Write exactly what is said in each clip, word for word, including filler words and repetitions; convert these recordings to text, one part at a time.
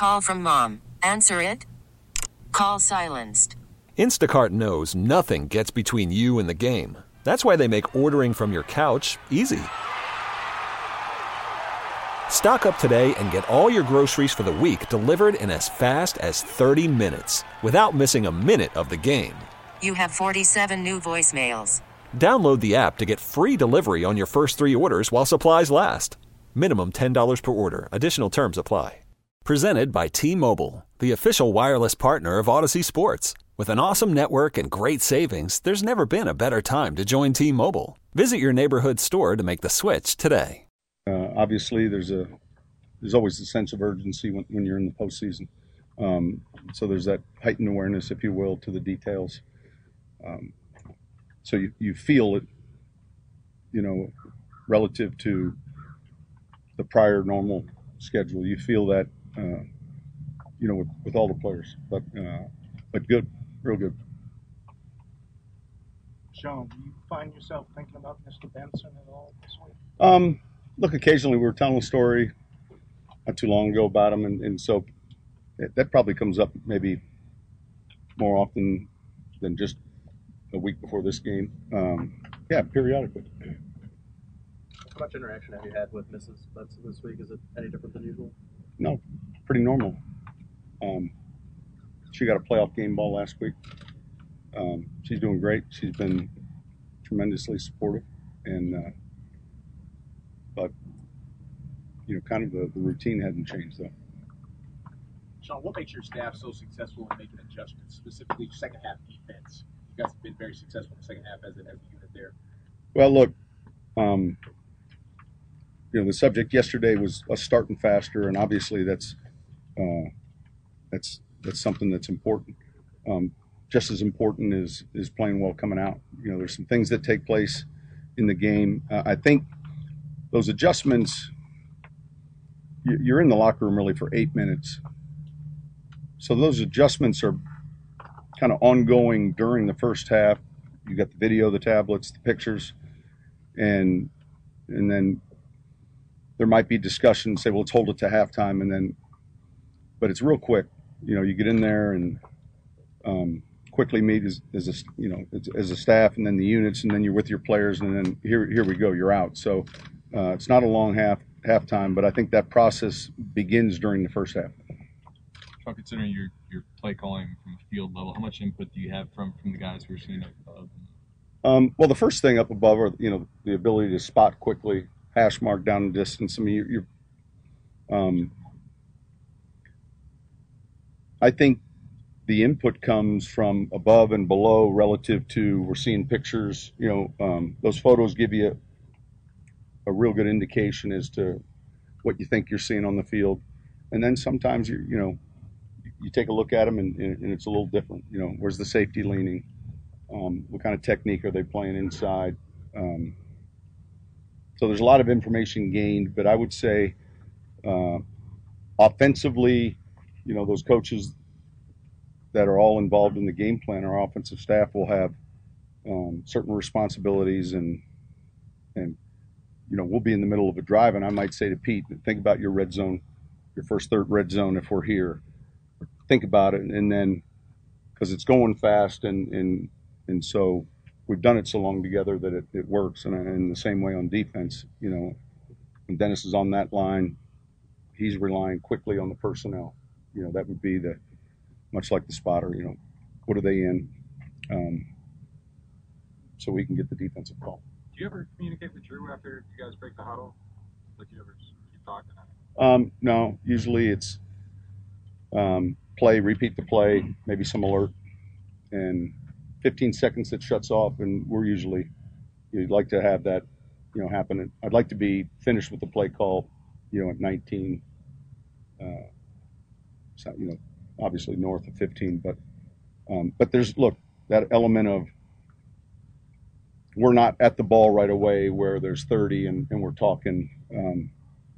Call from mom. Answer it. Call silenced. Instacart knows nothing gets between you and the game. That's why they make ordering from your couch easy. Stock up today and get all your groceries for the week delivered in as fast as thirty minutes without missing a minute of the game. You have forty-seven new voicemails. Download the app to get free delivery on your first three orders while supplies last. Minimum ten dollars per order. Additional terms apply. Presented by T-Mobile, the official wireless partner of Odyssey Sports. With an awesome network and great savings, there's never been a better time to join T-Mobile. Visit your neighborhood store to make the switch today. Uh, obviously, there's a there's always a sense of urgency when, when you're in the postseason. Um, so there's that heightened awareness, if you will, to the details. Um, so you, you feel it, you know, relative to the prior normal schedule. You feel that, uh, you know, with, with all the players. But uh, but good, real good. Sean, do you find yourself thinking about Mister Benson at all this week? Um, look, occasionally we were telling a story not too long ago about him, and, and so it, that probably comes up maybe more often than just a week before this game. Um, yeah, periodically. How much interaction have you had with Missus Benson this week? Is it any different than usual? No, pretty normal. Um, she got a playoff game ball last week. Um, she's doing great. She's been tremendously supportive, and uh, but you know, kind of the, the routine hasn't changed though. Sean, what makes your staff so successful in making adjustments, specifically second half defense? You guys have been very successful in the second half as a, as a unit there. Well, look, um, you know, the subject yesterday was us starting faster, and obviously that's uh, that's that's something that's important. Um, just as important is is playing well coming out. You know, there's some things that take place in the game. Uh, I think those adjustments, you, you're in the locker room really for eight minutes. So those adjustments are kind of ongoing during the first half. You got the video, the tablets, the pictures, and and then there might be discussion, say, well, let's hold it to halftime, and then, but it's real quick. You know, you get in there and um, quickly meet as, as a, you know, as, as a staff, and then the units, and then you're with your players, and then here here we go, you're out. So uh, it's not a long half halftime, but I think that process begins during the first half. Sean, considering your, your play calling from the field level, how much input do you have from, from the guys who are seeing it? Um, well, the first thing up above are, you know, the ability to spot quickly, hash mark down the distance. I mean, you're, you're um, I think the input comes from above and below relative to we're seeing pictures. You know, um, those photos give you a, a real good indication as to what you think you're seeing on the field. And then sometimes, you you know, you take a look at them and, and it's a little different. You know, where's the safety leaning? Um, what kind of technique are they playing inside? Um, so there's a lot of information gained, but I would say uh, offensively, you know, those coaches that are all involved in the game plan, our offensive staff will have um, certain responsibilities, and and you know, we'll be in the middle of a drive, and I might say to Pete, think about your red zone, your first third red zone if we're here. Think about it, and then because it's going fast, and and and so we've done it so long together that it, it works. And in the same way on defense, you know, when Dennis is on that line, he's relying quickly on the personnel. You know, that would be the much like the spotter. You know, what are they in, um, so we can get the defensive call. Do you ever communicate with Drew after you guys break the huddle? Like you ever keep talking? Um, no, usually it's um, play, repeat the play, maybe some alert, and fifteen seconds it shuts off, and we're usually, you'd like to have that, you know, happen. I'd like to be finished with the play call, you know, at nineteen, uh, so, you know, obviously north of fifteen, but um, but there's, look, that element of we're not at the ball right away where there's thirty and, and we're talking. Um,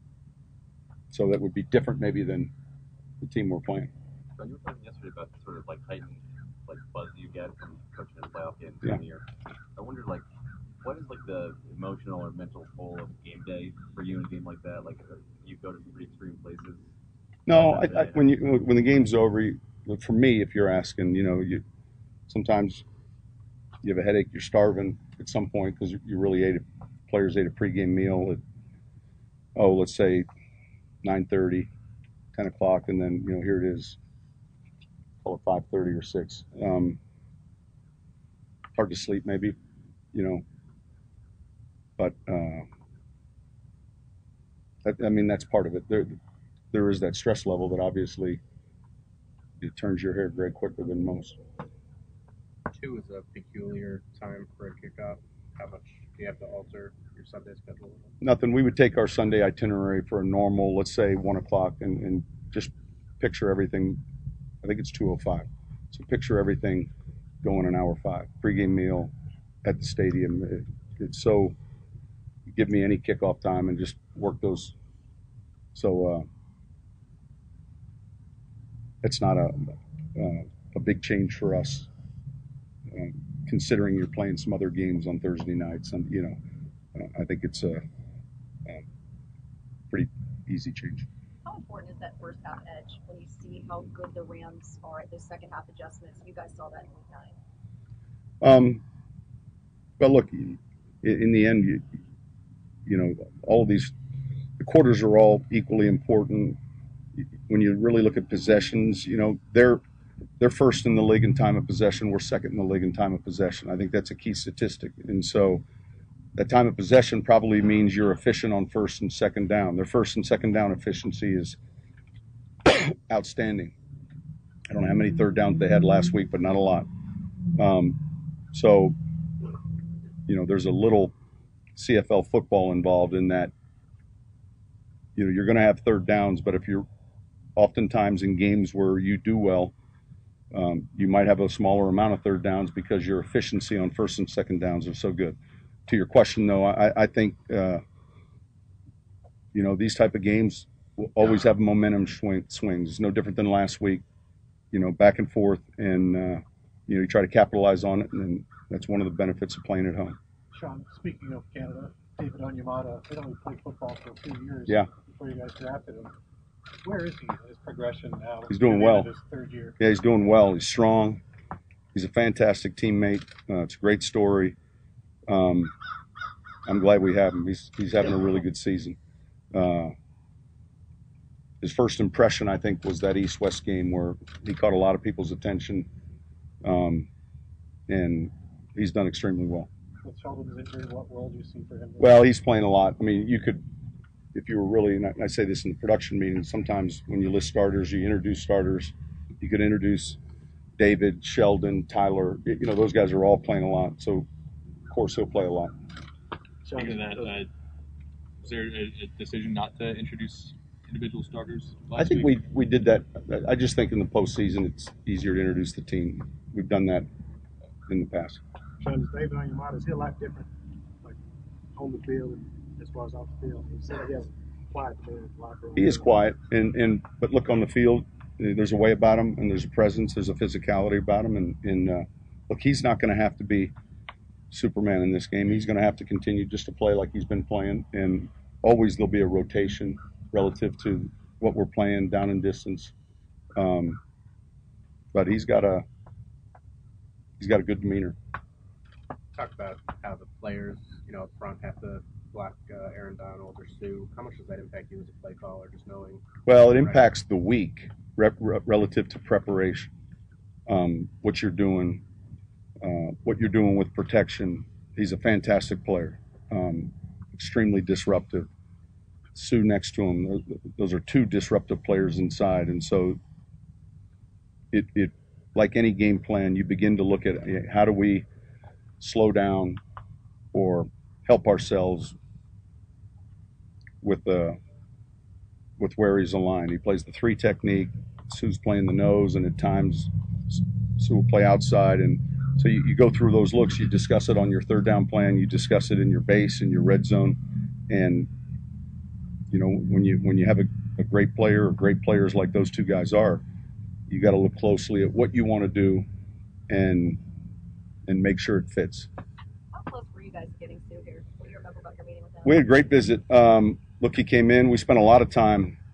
so that would be different maybe than the team we're playing. So you were talking yesterday about sort of like heightened like buzz you get from coaching in a playoff game Yeah. during the year. I wondered like what is like the emotional or mental toll of game day for you in a game like that? Like uh, you go to pretty extreme places. No, I, I, when you when the game's over, you, for me, if you're asking, you know, you sometimes you have a headache, you're starving at some point because you really ate a, players ate a pregame meal at oh, let's say nine thirty, ten o'clock, and then you know here it is, call it five thirty or six. Um, hard to sleep, maybe, you know, but uh, that, I mean that's part of it. There, there is that stress level that obviously it turns your hair gray quicker than most. Two is a peculiar time for a kickoff. How much do you have to alter your Sunday schedule? Nothing. We would take our Sunday itinerary for a normal, let's say one o'clock, and, and just picture everything. I think it's two oh five. So picture everything going an hour five. Pregame meal at the stadium. It, it's so, give me any kickoff time and just work those. So uh, it's not a, uh, a big change for us. Uh, considering you're playing some other games on Thursday nights, and you know, uh, I think it's a, a pretty easy change. How important is that first half edge when you see how good the Rams are at the second half adjustments? You guys saw that in week nine. Um, but look, in, in the end, you, you know, all of these, the quarters are all equally important. When you really look at possessions, you know, they're They're first in the league in time of possession. We're second in the league in time of possession. I think that's a key statistic. And so that time of possession probably means you're efficient on first and second down. Their first and second down efficiency is outstanding. I don't know how many third downs they had last week, but not a lot. Um, so, you know, there's a little C F L football involved in that. You know, you're going to have third downs, but if you're oftentimes in games where you do well, Um, you might have a smaller amount of third downs because your efficiency on first and second downs are so good. To your question, though, I, I think, uh, you know, these type of games will always have momentum swing, swings. It's no different than last week, you know, back and forth. And, uh, you know, you try to capitalize on it, and that's one of the benefits of playing at home. Sean, speaking of Canada, David Onyemata, he only played football for a few years Yeah. before you guys drafted him. Where is he in his progression now? He's doing At the end well. of his third year. Yeah, he's doing well. He's strong. He's a fantastic teammate. Uh, it's a great story. Um, I'm glad we have him. He's he's having a really good season. Uh, his first impression, I think, was that East-West game where he caught a lot of people's attention, um, and he's done extremely well. With Sheldon's injury, what role do you see for him? Well, he's playing a lot. I mean, you could, if you were really, and I say this in the production meeting, sometimes when you list starters, you introduce starters, you could introduce David, Sheldon, Tyler. You know, those guys are all playing a lot. So, of course, he'll play a lot. Speaking of that, uh, was there a, a decision not to introduce individual starters last I think week? we we did that. I just think in the postseason it's easier to introduce the team. We've done that in the past. Sean, is David Onyemata, is he a lot different, like on the field and as far as off the field? He said he has quiet there in the locker room. He is quiet, and, and but look on the field, there's a way about him, and there's a presence, there's a physicality about him, and, and uh, look, he's not going to have to be Superman in this game. He's going to have to continue just to play like he's been playing, and always there'll be a rotation relative to what we're playing down in distance. Um, but he's got a he's got a good demeanor. Talk about how the players, you know, up front have to block uh, Aaron Donald or Sue. How much does that impact you as a play caller, just knowing? Well, it impacts the week rep, rep, relative to preparation, um, what you're doing, uh, what you're doing with protection. He's a fantastic player, um, extremely disruptive. Sue next to him, those are two disruptive players inside, and so it, it like any game plan, you begin to look at how do we slow down or help ourselves with the with where he's aligned. He plays the three technique. Sue's playing the nose, and at times Sue will play outside. And so you, you go through those looks. You discuss it on your third down plan. You discuss it in your base, in your red zone. And you know when you when you have a, a great player or great players like those two guys are, you got to look closely at what you want to do, and and make sure it fits. How close were you guys getting Sue here? What do you remember about your meeting with him? We had a great visit. Um, look, he came in. We spent a lot of time,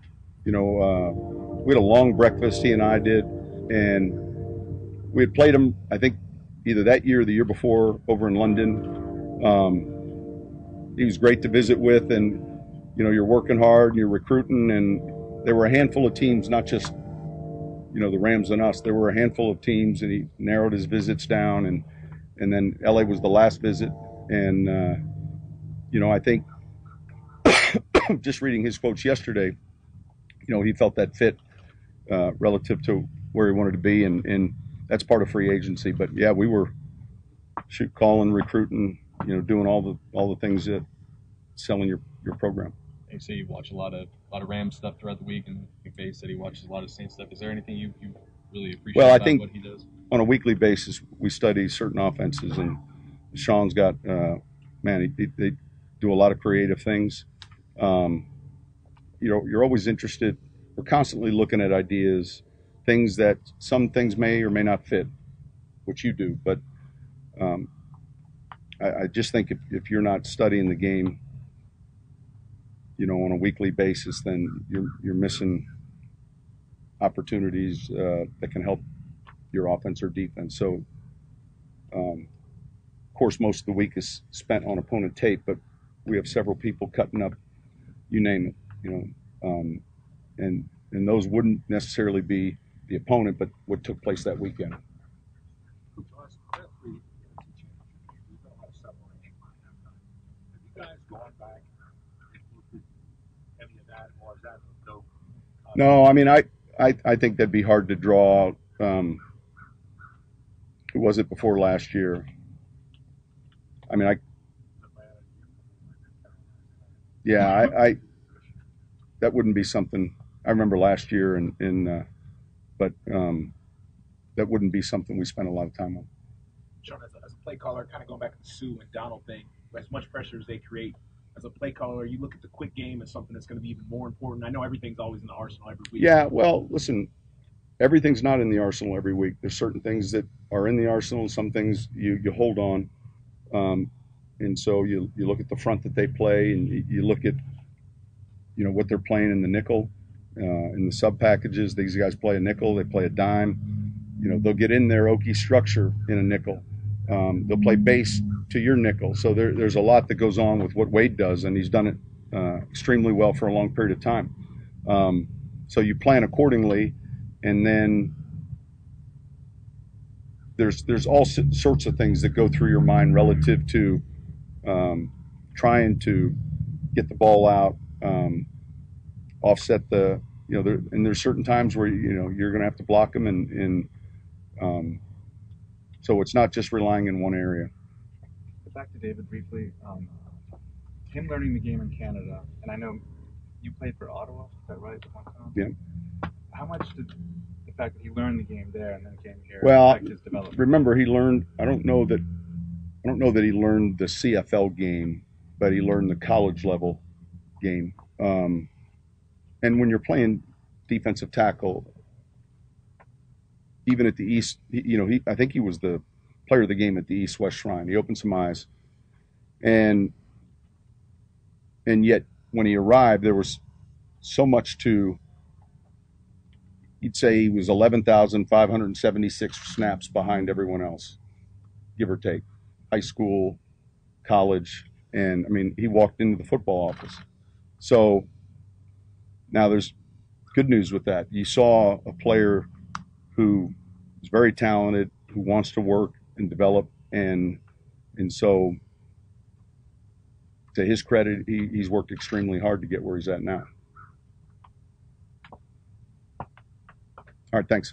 you know, uh, we had a long breakfast, he and I did, and we had played him, I think, either that year or the year before over in London. Um, he was great to visit with, and, you know, you're working hard and you're recruiting, and there were a handful of teams, not just, you know, the Rams and us. There were a handful of teams, and he narrowed his visits down, and and then L A was the last visit. And, uh, you know, I think just reading his quotes yesterday, you know, he felt that fit uh, relative to where he wanted to be, and, and that's part of free agency. But, yeah, we were shoot, calling, recruiting, you know, doing all the all the things that selling your, your program. You say you watch a lot of a lot of Rams stuff throughout the week, and McVay said he watches a lot of Saints stuff. Is there anything you, you really appreciate well, I about think what he does? On a weekly basis, we study certain offenses, and Sean's got, uh, man, he, they do a lot of creative things. Um, you know, you're always interested. We're constantly looking at ideas, things that some things may or may not fit, which you do. But um, I, I just think if, if you're not studying the game, you know, on a weekly basis, then you're you're missing opportunities uh, that can help your offense or defense. So, um, of course, most of the week is spent on opponent tape, but we have several people cutting up, you name it, you know, um, and and those wouldn't necessarily be the opponent, but what took place that weekend. Have you guys gone back and looked at any of that, or is that no? Uh, no, I mean, I, I, I think that'd be hard to draw out. Um, who was it before last year? I mean, I, yeah, I, I that wouldn't be something. I remember last year, and, and uh, but um, that wouldn't be something we spent a lot of time on. Sean, as a, as a play caller, kind of going back to the Sue and Donald thing, as much pressure as they create, as a play caller, you look at the quick game as something that's going to be even more important. I know everything's always in the arsenal every week. Yeah, well, listen, everything's not in the arsenal every week. There's certain things that are in the arsenal, some things you, you hold on. Um, and so you you look at the front that they play, and you, you look at, you know, what they're playing in the nickel, uh, in the sub packages. These guys play a nickel, they play a dime. You know, they'll get in their Okie structure in a nickel. Um, they'll play base to your nickel. So there, there's a lot that goes on with what Wade does, and he's done it uh, extremely well for a long period of time. Um, so you plan accordingly, and then there's there's all sorts of things that go through your mind relative to um, trying to get the ball out, um, offset the, you know, there, and there's certain times where, you know, you're going to have to block them, and, and um, so it's not just relying in one area. Back to David briefly. Um, him learning the game in Canada, and I know you played for Ottawa, is that right? At one time? Yeah. How much did the fact that he learned the game there and then came here well, affect his development? Remember, he learned, I don't know that, I don't know that he learned the C F L game, but he learned the college level game. Um, and when you're playing defensive tackle, even at the East, you know, he, I think he was the player of the game at the East-West Shrine. He opened some eyes. And and yet, when he arrived, there was so much to, you'd say he was eleven thousand five hundred seventy-six snaps behind everyone else, give or take. High school, college, and, I mean, he walked into the football office. So now there's good news with that. You saw a player who is very talented, who wants to work and develop, and and so to his credit, he, he's worked extremely hard to get where he's at now. All right, thanks.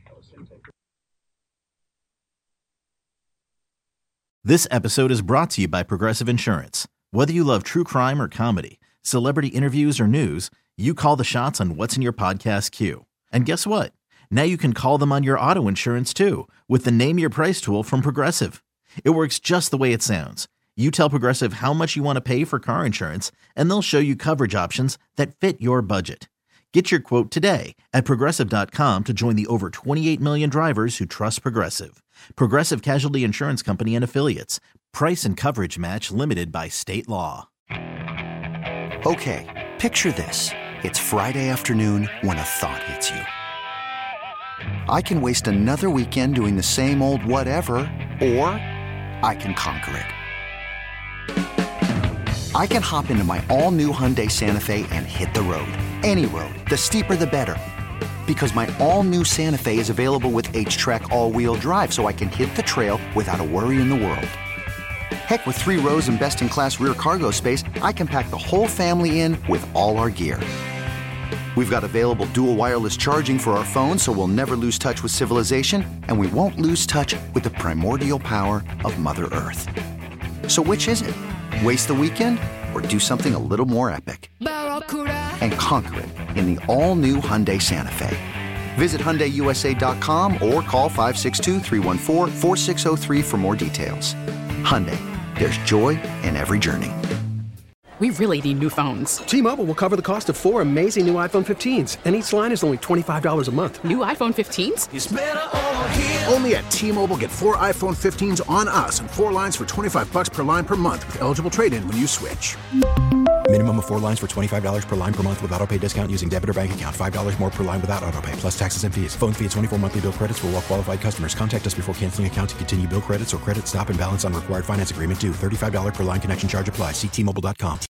This episode is brought to you by Progressive Insurance. Whether you love true crime or comedy, celebrity interviews or news, you call the shots on what's in your podcast queue. And guess what? Now you can call them on your auto insurance too with the Name Your Price tool from Progressive. It works just the way it sounds. You tell Progressive how much you want to pay for car insurance, and they'll show you coverage options that fit your budget. Get your quote today at Progressive dot com to join the over twenty-eight million drivers who trust Progressive. Progressive Casualty Insurance Company and Affiliates. Price and coverage match limited by state law. Okay, picture this. It's Friday afternoon when a thought hits you. I can waste another weekend doing the same old whatever, or I can conquer it. I can hop into my all-new Hyundai Santa Fe and hit the road. Any road. The steeper, the better. Because my all-new Santa Fe is available with H-Track all-wheel drive, so I can hit the trail without a worry in the world. Heck, with three rows and best-in-class rear cargo space, I can pack the whole family in with all our gear. We've got available dual wireless charging for our phones, so we'll never lose touch with civilization, and we won't lose touch with the primordial power of Mother Earth. So which is it? Waste the weekend or do something a little more epic? And conquer it in the all-new Hyundai Santa Fe. Visit Hyundai U S A dot com or call five six two, three one four, four six zero three for more details. Hyundai, there's joy in every journey. We really need new phones. T-Mobile will cover the cost of four amazing new iPhone fifteens, and each line is only twenty-five dollars a month. New iPhone fifteens? It's better over here. Only at T-Mobile, get four iPhone fifteens on us and four lines for twenty-five bucks per line per month with eligible trade-in when you switch. Minimum of four lines for twenty-five dollars per line per month with autopay discount using debit or bank account. five dollars more per line without autopay, plus taxes and fees. Phone fee at twenty-four monthly bill credits for well-qualified customers. Contact us before canceling account to continue bill credits or credit stop and balance on required finance agreement due. thirty-five dollars per line connection charge applies. See T Mobile dot com.